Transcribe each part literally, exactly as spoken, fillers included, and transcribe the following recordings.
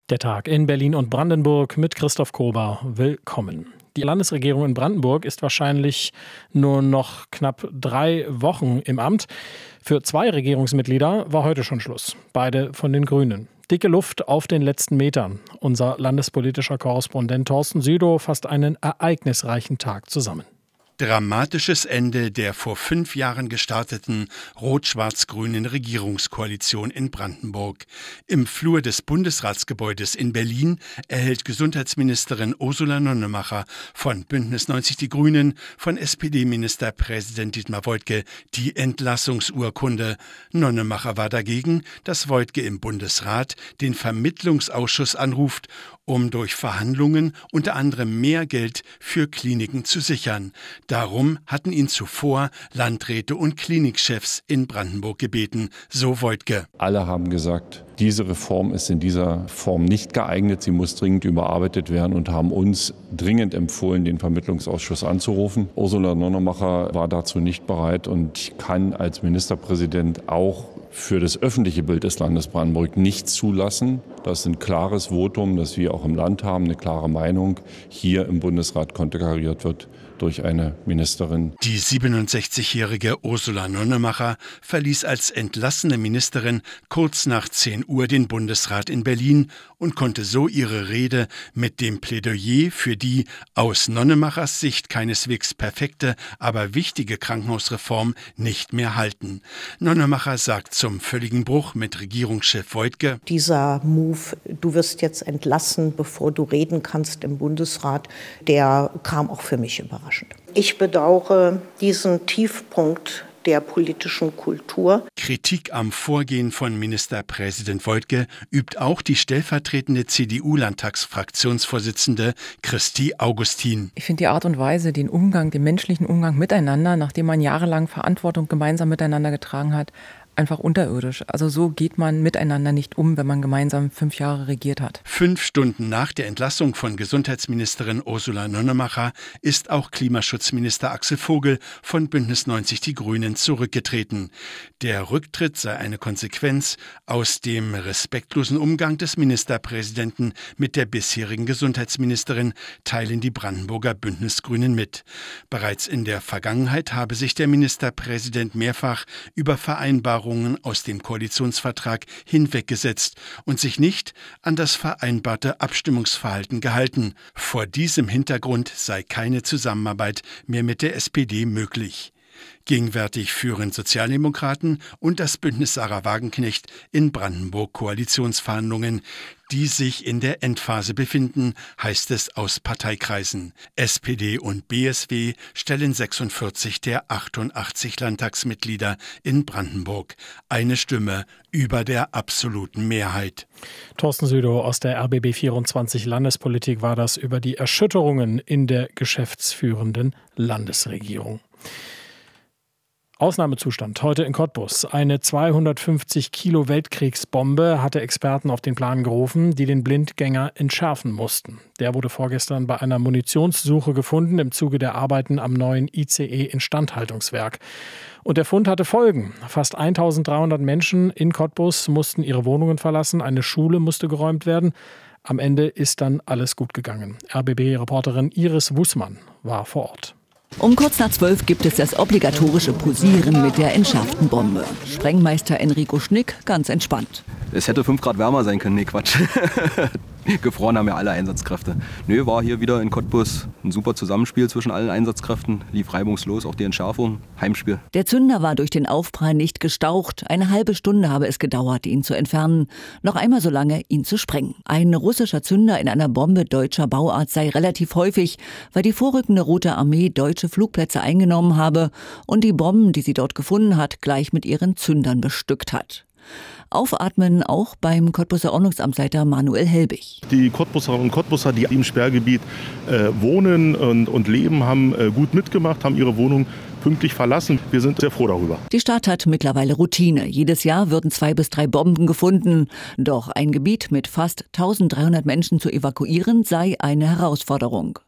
Der Tag in Berlin und Brandenburg mit Christoph Kober. Willkommen. Die Landesregierung in Brandenburg ist wahrscheinlich nur noch knapp drei Wochen im Amt. Für zwei Regierungsmitglieder war heute schon Schluss. Beide von den Grünen. Dicke Luft auf den letzten Metern. Unser landespolitischer Korrespondent Thorsten Südow fasst einen ereignisreichen Tag zusammen. Dramatisches Ende der vor fünf Jahren gestarteten rot-schwarz-grünen Regierungskoalition in Brandenburg. Im Flur des Bundesratsgebäudes in Berlin erhält Gesundheitsministerin Ursula Nonnemacher von Bündnis neunzig Die Grünen von S P D-Ministerpräsident Dietmar Woidke die Entlassungsurkunde. Nonnemacher war dagegen, dass Woidke im Bundesrat den Vermittlungsausschuss anruft, um durch Verhandlungen unter anderem mehr Geld für Kliniken zu sichern. Darum hatten ihn zuvor Landräte und Klinikchefs in Brandenburg gebeten, so Woidke. Alle haben gesagt, diese Reform ist in dieser Form nicht geeignet, sie muss dringend überarbeitet werden und haben uns dringend empfohlen, den Vermittlungsausschuss anzurufen. Ursula Nonnemacher war dazu nicht bereit und ich kann als Ministerpräsident auch für das öffentliche Bild des Landes Brandenburg nicht zulassen. Das ist ein klares Votum, das wir auch im Land haben, eine klare Meinung. Hier im Bundesrat konterkariert wird durch eine Ministerin. Die siebenundsechzigjährige Ursula Nonnemacher verließ als entlassene Ministerin kurz nach zehn Uhr den Bundesrat in Berlin und konnte so ihre Rede mit dem Plädoyer für die aus Nonnemachers Sicht keineswegs perfekte, aber wichtige Krankenhausreform nicht mehr halten. Nonnemacher sagt zum völligen Bruch mit Regierungschef Woidke: Dieser Move, du wirst jetzt entlassen, bevor du reden kannst im Bundesrat, der kam auch für mich überraschend. Ich bedauere diesen Tiefpunkt der politischen Kultur. Kritik am Vorgehen von Ministerpräsident Woidke übt auch die stellvertretende C D U-Landtagsfraktionsvorsitzende Christi Augustin. Ich finde die Art und Weise, den Umgang, den menschlichen Umgang miteinander, nachdem man jahrelang Verantwortung gemeinsam miteinander getragen hat, einfach unterirdisch. Also so geht man miteinander nicht um, wenn man gemeinsam fünf Jahre regiert hat. Fünf Stunden nach der Entlassung von Gesundheitsministerin Ursula Nonnemacher ist auch Klimaschutzminister Axel Vogel von Bündnis neunzig Die Grünen zurückgetreten. Der Rücktritt sei eine Konsequenz aus dem respektlosen Umgang des Ministerpräsidenten mit der bisherigen Gesundheitsministerin, teilen die Brandenburger Bündnisgrünen mit. Bereits in der Vergangenheit habe sich der Ministerpräsident mehrfach über Vereinbarungen aus dem Koalitionsvertrag hinweggesetzt und sich nicht an das vereinbarte Abstimmungsverhalten gehalten. Vor diesem Hintergrund sei keine Zusammenarbeit mehr mit der S P D möglich. Gegenwärtig führen Sozialdemokraten und das Bündnis Sarah Wagenknecht in Brandenburg Koalitionsverhandlungen, die sich in der Endphase befinden, heißt es aus Parteikreisen. S P D und B S W stellen sechsundvierzig der achtundachtzig Landtagsmitglieder in Brandenburg. Eine Stimme über der absoluten Mehrheit. Thorsten Südow aus der R B B vierundzwanzig Landespolitik war das über die Erschütterungen in der geschäftsführenden Landesregierung. Ausnahmezustand heute in Cottbus. Eine zweihundertfünfzig Kilo Weltkriegsbombe hatte Experten auf den Plan gerufen, die den Blindgänger entschärfen mussten. Der wurde vorgestern bei einer Munitionssuche gefunden im Zuge der Arbeiten am neuen I C E-Instandhaltungswerk. Und der Fund hatte Folgen. Fast eintausenddreihundert Menschen in Cottbus mussten ihre Wohnungen verlassen. Eine Schule musste geräumt werden. Am Ende ist dann alles gut gegangen. R B B-Reporterin Iris Wußmann war vor Ort. Um kurz nach zwölf gibt es das obligatorische Posieren mit der entschärften Bombe. Sprengmeister Enrico Schnick ganz entspannt. Es hätte fünf Grad wärmer sein können. Nee, Quatsch. Gefroren haben ja alle Einsatzkräfte. Nö, war hier wieder in Cottbus ein super Zusammenspiel zwischen allen Einsatzkräften. Lief reibungslos, auch die Entschärfung. Heimspiel. Der Zünder war durch den Aufprall nicht gestaucht. Eine halbe Stunde habe es gedauert, ihn zu entfernen. Noch einmal so lange, ihn zu sprengen. Ein russischer Zünder in einer Bombe deutscher Bauart sei relativ häufig, weil die vorrückende Rote Armee deutsche Flugplätze eingenommen habe und die Bomben, die sie dort gefunden hat, gleich mit ihren Zündern bestückt hat. Aufatmen auch beim Cottbuser Ordnungsamtsleiter Manuel Helbig. Die Cottbuserinnen und Cottbuser, die im Sperrgebiet äh, wohnen und, und leben, haben äh, gut mitgemacht, haben ihre Wohnung pünktlich verlassen. Wir sind sehr froh darüber. Die Stadt hat mittlerweile Routine. Jedes Jahr würden zwei bis drei Bomben gefunden. Doch ein Gebiet mit fast eintausenddreihundert Menschen zu evakuieren sei eine Herausforderung.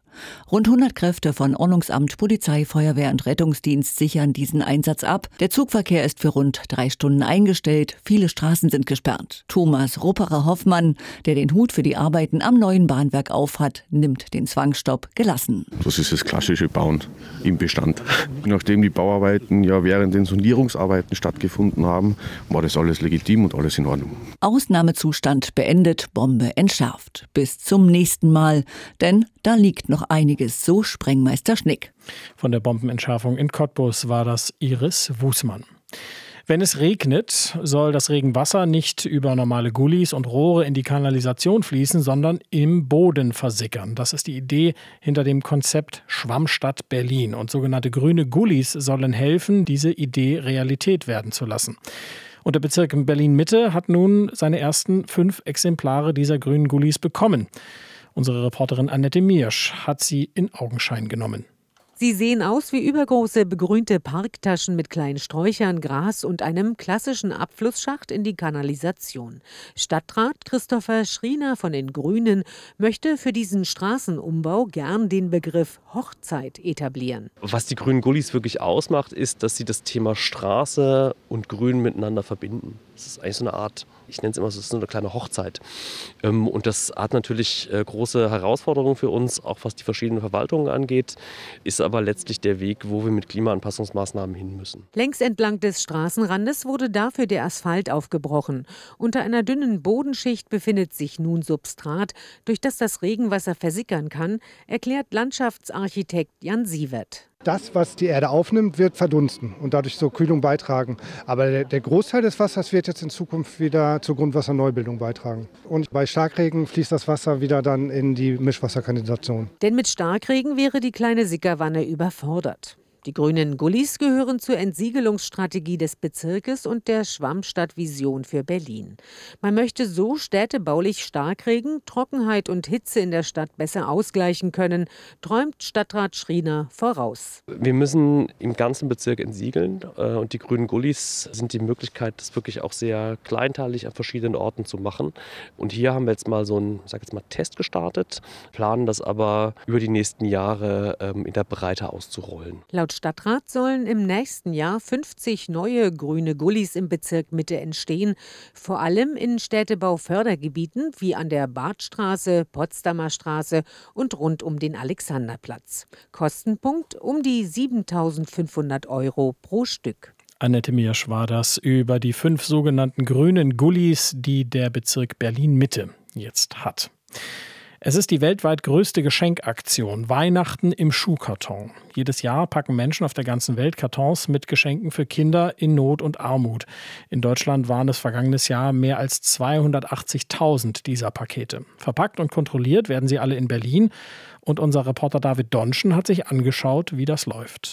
Rund hundert Kräfte von Ordnungsamt, Polizei, Feuerwehr und Rettungsdienst sichern diesen Einsatz ab. Der Zugverkehr ist für rund drei Stunden eingestellt. Viele Straßen sind gesperrt. Thomas Rupperer-Hoffmann, der den Hut für die Arbeiten am neuen Bahnwerk aufhat, nimmt den Zwangsstopp gelassen. Das ist das klassische Bauen im Bestand. Nachdem die Bauarbeiten ja während den Sondierungsarbeiten stattgefunden haben, war das alles legitim und alles in Ordnung. Ausnahmezustand beendet, Bombe entschärft. Bis zum nächsten Mal, denn da liegt noch einiges, so Sprengmeister Schnick. Von der Bombenentschärfung in Cottbus war das Iris Wußmann. Wenn es regnet, soll das Regenwasser nicht über normale Gullis und Rohre in die Kanalisation fließen, sondern im Boden versickern. Das ist die Idee hinter dem Konzept Schwammstadt Berlin. Und sogenannte grüne Gullis sollen helfen, diese Idee Realität werden zu lassen. Und der Bezirk Berlin-Mitte hat nun seine ersten fünf Exemplare dieser grünen Gullis bekommen. Unsere Reporterin Annette Miersch hat sie in Augenschein genommen. Sie sehen aus wie übergroße begrünte Parktaschen mit kleinen Sträuchern, Gras und einem klassischen Abflussschacht in die Kanalisation. Stadtrat Christopher Schriener von den Grünen möchte für diesen Straßenumbau gern den Begriff Hochzeit etablieren. Was die grünen Gullis wirklich ausmacht, ist, dass sie das Thema Straße und Grün miteinander verbinden. Das ist eigentlich so eine Art, ich nenne es immer so, so eine kleine Hochzeit. Und das hat natürlich große Herausforderungen für uns, auch was die verschiedenen Verwaltungen angeht, ist aber letztlich der Weg, wo wir mit Klimaanpassungsmaßnahmen hin müssen. Längs entlang des Straßenrandes wurde dafür der Asphalt aufgebrochen. Unter einer dünnen Bodenschicht befindet sich nun Substrat, durch das das Regenwasser versickern kann, erklärt Landschaftsarchitekt Jan Sievert. Das, was die Erde aufnimmt, wird verdunsten und dadurch zur Kühlung beitragen. Aber der, der Großteil des Wassers wird jetzt in Zukunft wieder zur Grundwasserneubildung beitragen. Und bei Starkregen fließt das Wasser wieder dann in die Mischwasserkanalisation. Denn mit Starkregen wäre die kleine Sickerwanne überfordert. Die grünen Gullis gehören zur Entsiegelungsstrategie des Bezirkes und der Schwammstadt-Vision für Berlin. Man möchte so städtebaulich Starkregen, Trockenheit und Hitze in der Stadt besser ausgleichen können, träumt Stadtrat Schriener voraus. Wir müssen im ganzen Bezirk entsiegeln und die grünen Gullis sind die Möglichkeit, das wirklich auch sehr kleinteilig an verschiedenen Orten zu machen. Und hier haben wir jetzt mal so einen, sag jetzt mal, Test gestartet, planen das aber über die nächsten Jahre in der Breite auszurollen. Laut Stadtrat sollen im nächsten Jahr fünfzig neue grüne Gullis im Bezirk Mitte entstehen, vor allem in Städtebaufördergebieten wie an der Badstraße, Potsdamer Straße und rund um den Alexanderplatz. Kostenpunkt um die siebentausendfünfhundert Euro pro Stück. Annette Miersch war das über die fünf sogenannten grünen Gullis, die der Bezirk Berlin-Mitte jetzt hat. Es ist die weltweit größte Geschenkaktion Weihnachten im Schuhkarton. Jedes Jahr packen Menschen auf der ganzen Welt Kartons mit Geschenken für Kinder in Not und Armut. In Deutschland waren es vergangenes Jahr mehr als zweihundertachtzigtausend dieser Pakete. Verpackt und kontrolliert werden sie alle in Berlin. Und unser Reporter David Donschen hat sich angeschaut, wie das läuft.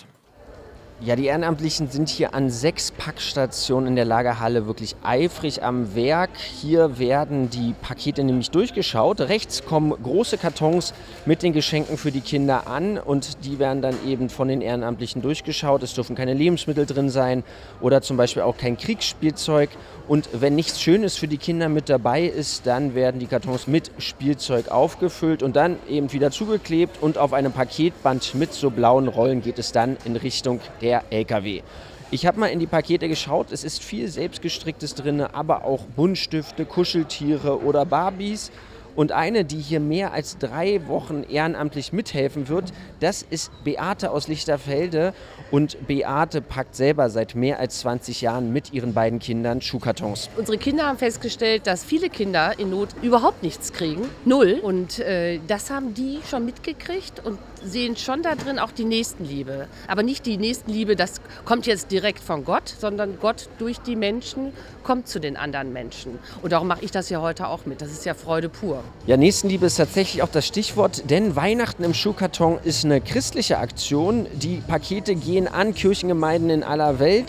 Ja, die Ehrenamtlichen sind hier an sechs Packstationen in der Lagerhalle wirklich eifrig am Werk. Hier werden die Pakete nämlich durchgeschaut. Rechts kommen große Kartons mit den Geschenken für die Kinder an und die werden dann eben von den Ehrenamtlichen durchgeschaut. Es dürfen keine Lebensmittel drin sein oder zum Beispiel auch kein Kriegsspielzeug. Und wenn nichts Schönes für die Kinder mit dabei ist, dann werden die Kartons mit Spielzeug aufgefüllt und dann eben wieder zugeklebt und auf einem Paketband mit so blauen Rollen geht es dann in Richtung der Der L K W. Ich habe mal in die Pakete geschaut, es ist viel Selbstgestricktes drin, aber auch Buntstifte, Kuscheltiere oder Barbies. Und eine, die hier mehr als drei Wochen ehrenamtlich mithelfen wird, das ist Beate aus Lichterfelde. Und Beate packt selber seit mehr als zwanzig Jahren mit ihren beiden Kindern Schuhkartons. Unsere Kinder haben festgestellt, dass viele Kinder in Not überhaupt nichts kriegen. Null. Und äh, das haben die schon mitgekriegt und sehen schon da drin auch die Nächstenliebe. Aber nicht die Nächstenliebe, das kommt jetzt direkt von Gott, sondern Gott durch die Menschen kommt zu den anderen Menschen. Und darum mache ich das ja heute auch mit. Das ist ja Freude pur. Ja, Nächstenliebe ist tatsächlich auch das Stichwort, denn Weihnachten im Schuhkarton ist eine christliche Aktion. Die Pakete gehen an Kirchengemeinden in aller Welt.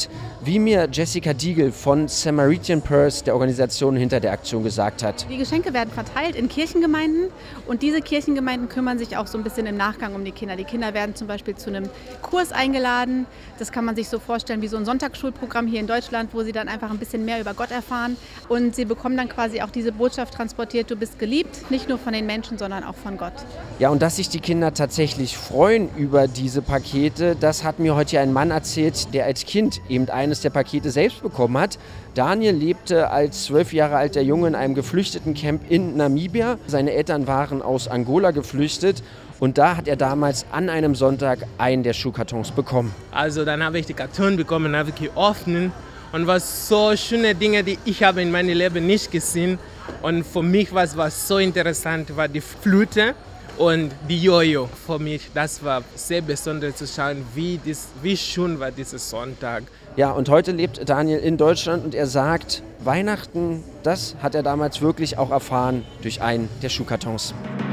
wie mir Jessica Diegel von Samaritan Purse, der Organisation hinter der Aktion, gesagt hat. Die Geschenke werden verteilt in Kirchengemeinden und diese Kirchengemeinden kümmern sich auch so ein bisschen im Nachgang um die Kinder. Die Kinder werden zum Beispiel zu einem Kurs eingeladen. Das kann man sich so vorstellen wie so ein Sonntagsschulprogramm hier in Deutschland, wo sie dann einfach ein bisschen mehr über Gott erfahren. Und sie bekommen dann quasi auch diese Botschaft transportiert, du bist geliebt, nicht nur von den Menschen, sondern auch von Gott. Ja, und dass sich die Kinder tatsächlich freuen über diese Pakete, das hat mir heute ein Mann erzählt, der als Kind eben eines der Pakete selbst bekommen hat. Daniel lebte als zwölf Jahre alter Junge in einem Geflüchtetencamp in Namibia. Seine Eltern waren aus Angola geflüchtet. Und da hat er damals an einem Sonntag einen der Schuhkartons bekommen. Also dann habe ich die Karton bekommen, habe ich geöffnet und was so schöne Dinge, die ich habe in meinem Leben nicht gesehen. Und für mich was war so interessant, war die Flöte und die Jojo. Für mich das war sehr besonders zu schauen, wie, dies, wie schön war dieser Sonntag. Ja, und heute lebt Daniel in Deutschland und er sagt, Weihnachten, das hat er damals wirklich auch erfahren durch einen der Schuhkartons.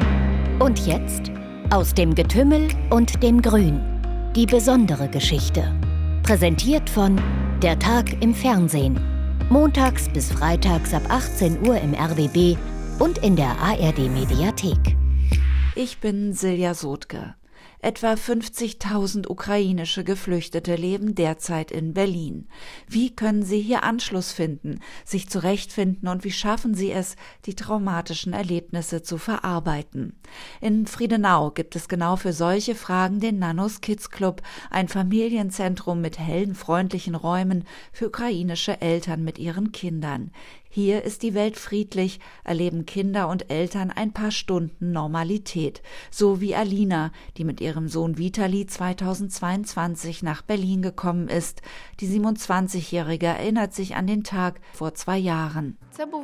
Und jetzt aus dem Getümmel und dem Grün. Die besondere Geschichte. Präsentiert von Der Tag im Fernsehen. Montags bis freitags ab achtzehn Uhr im R B B und in der A R D-Mediathek. Ich bin Silja Sotke. Etwa fünfzigtausend ukrainische Geflüchtete leben derzeit in Berlin. Wie können sie hier Anschluss finden, sich zurechtfinden und wie schaffen sie es, die traumatischen Erlebnisse zu verarbeiten? In Friedenau gibt es genau für solche Fragen den Nanos Kids Club, ein Familienzentrum mit hellen, freundlichen Räumen für ukrainische Eltern mit ihren Kindern. Hier ist die Welt friedlich, erleben Kinder und Eltern ein paar Stunden Normalität. So wie Alina, die mit ihrem Sohn Vitali zweitausendzweiundzwanzig nach Berlin gekommen ist. Die siebenundzwanzigjährige erinnert sich an den Tag vor zwei Jahren.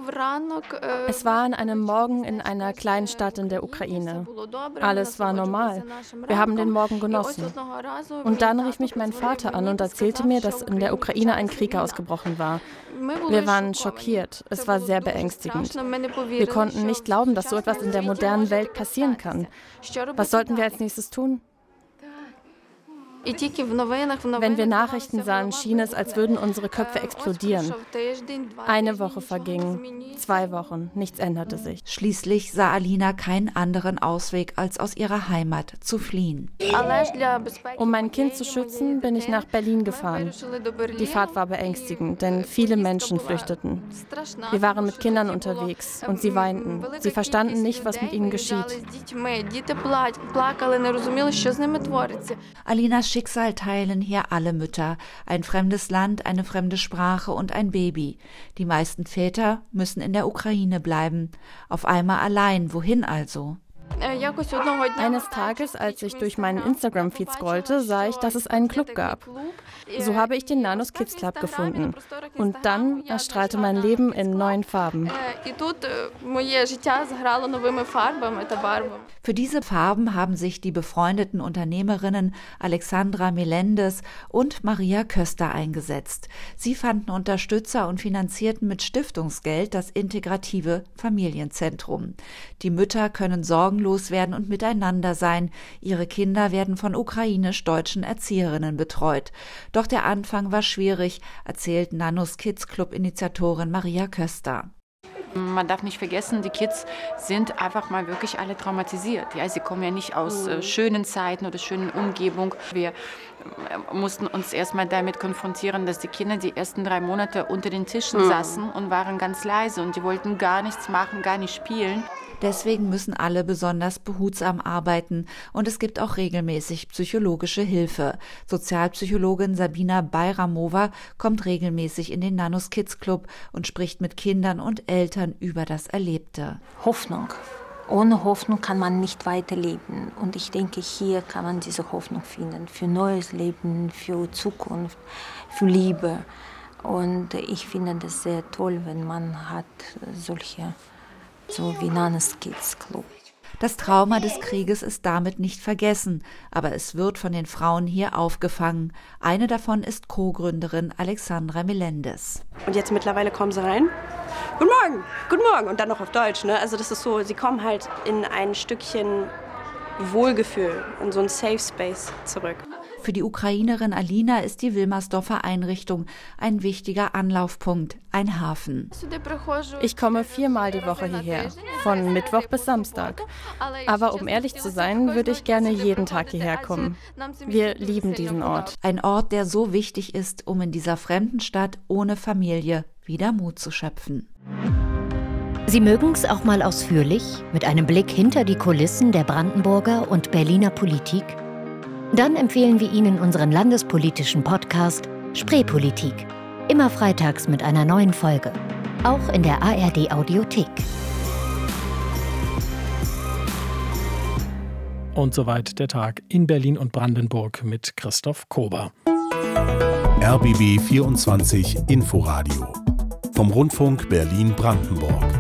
Es war an einem Morgen in einer kleinen Stadt in der Ukraine. Alles war normal. Wir haben den Morgen genossen. Und dann rief mich mein Vater an und erzählte mir, dass in der Ukraine ein Krieg ausgebrochen war. Wir waren schockiert. Es war sehr beängstigend. Wir konnten nicht glauben, dass so etwas in der modernen Welt passieren kann. Was sollten wir als nächstes tun? Wenn wir Nachrichten sahen, schien es, als würden unsere Köpfe explodieren. Eine Woche verging, zwei Wochen, nichts änderte sich. Schließlich sah Alina keinen anderen Ausweg, als aus ihrer Heimat zu fliehen. Um mein Kind zu schützen, bin ich nach Berlin gefahren. Die Fahrt war beängstigend, denn viele Menschen flüchteten. Wir waren mit Kindern unterwegs und sie weinten. Sie verstanden nicht, was mit ihnen geschieht. Alinas Schicksal teilen hier alle Mütter. Ein fremdes Land, eine fremde Sprache und ein Baby. Die meisten Väter müssen in der Ukraine bleiben. Auf einmal allein. Wohin also? Eines Tages, als ich durch meinen Instagram-Feed scrollte, sah ich, dass es einen Club gab. So habe ich den Nanos Kids Club gefunden. Und dann erstrahlte mein Leben in neuen Farben. Für diese Farben haben sich die befreundeten Unternehmerinnen Alexandra Melendez und Maria Köster eingesetzt. Sie fanden Unterstützer und finanzierten mit Stiftungsgeld das integrative Familienzentrum. Die Mütter können sorgenlos werden und miteinander sein. Ihre Kinder werden von ukrainisch-deutschen Erzieherinnen betreut. Doch der Anfang war schwierig, erzählt Nanos Kids Club-Initiatorin Maria Köster. Man darf nicht vergessen, die Kids sind einfach mal wirklich alle traumatisiert. Ja, sie kommen ja nicht aus äh, schönen Zeiten oder schönen Umgebung. Wir äh, mussten uns erstmal damit konfrontieren, dass die Kinder die ersten drei Monate unter den Tischen mhm. saßen und waren ganz leise und die wollten gar nichts machen, gar nicht spielen. Deswegen müssen alle besonders behutsam arbeiten und es gibt auch regelmäßig psychologische Hilfe. Sozialpsychologin Sabina Bayramova kommt regelmäßig in den Nanos Kids Club und spricht mit Kindern und Eltern über das Erlebte. Hoffnung. Ohne Hoffnung kann man nicht weiterleben. Und ich denke, hier kann man diese Hoffnung finden für neues Leben, für Zukunft, für Liebe. Und ich finde das sehr toll, wenn man hat solche so wie Nanos Kids Club. Das Trauma des Krieges ist damit nicht vergessen, aber es wird von den Frauen hier aufgefangen. Eine davon ist Co-Gründerin Alexandra Melendez. Und jetzt mittlerweile kommen sie rein. Guten Morgen, guten Morgen und dann noch auf Deutsch. Ne? Also das ist so, sie kommen halt in ein Stückchen Wohlgefühl, in so ein Safe Space zurück. Für die Ukrainerin Alina ist die Wilmersdorfer Einrichtung ein wichtiger Anlaufpunkt, ein Hafen. Ich komme viermal die Woche hierher, von Mittwoch bis Samstag. Aber um ehrlich zu sein, würde ich gerne jeden Tag hierher kommen. Wir lieben diesen Ort. Ein Ort, der so wichtig ist, um in dieser fremden Stadt ohne Familie wieder Mut zu schöpfen. Sie mögen es auch mal ausführlich, mit einem Blick hinter die Kulissen der Brandenburger und Berliner Politik? Dann empfehlen wir Ihnen unseren landespolitischen Podcast Spreepolitik. Immer freitags mit einer neuen Folge. Auch in der A R D-Audiothek. Und soweit der Tag in Berlin und Brandenburg mit Christoph Kober. R B B vierundzwanzig Inforadio vom Rundfunk Berlin-Brandenburg.